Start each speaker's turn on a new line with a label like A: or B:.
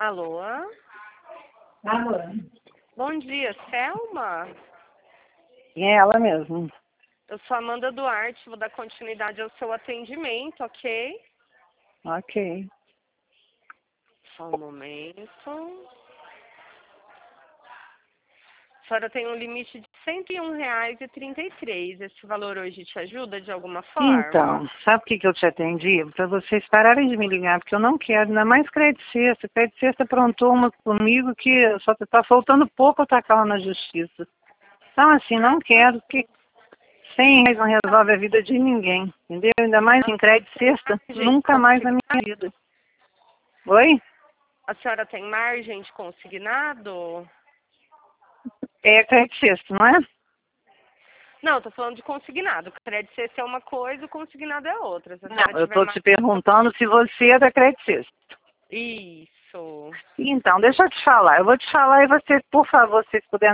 A: Alô?
B: Alô?
A: Bom dia, Selma?
B: É ela mesmo.
A: Eu sou Amanda Duarte, vou dar continuidade ao seu atendimento, ok?
B: Ok.
A: Só um momento. A senhora tem um limite de R$ 101,33. Esse valor hoje te ajuda de alguma forma?
B: Então, sabe por que eu te atendi? Para vocês pararem de me ligar, porque eu não quero, ainda mais crédito sexta. Crédito sexta aprontou uma comigo que só tá faltando pouco eu tacar ela na justiça. Então, assim, não quero, porque R$ 100 não resolve a vida de ninguém, entendeu? Ainda mais em crédito sexta, nunca mais na minha vida. Oi?
A: A senhora tem margem de consignado?
B: É crédito sexta, não é?
A: Não, eu tô falando de consignado. Crédito sexta é uma coisa, o consignado é outra. Se a senhora
B: Não, eu
A: tiver
B: estou te perguntando se você é da crédito sexta.
A: Isso.
B: Então, deixa eu te falar. Eu vou te falar e você, por favor, se puder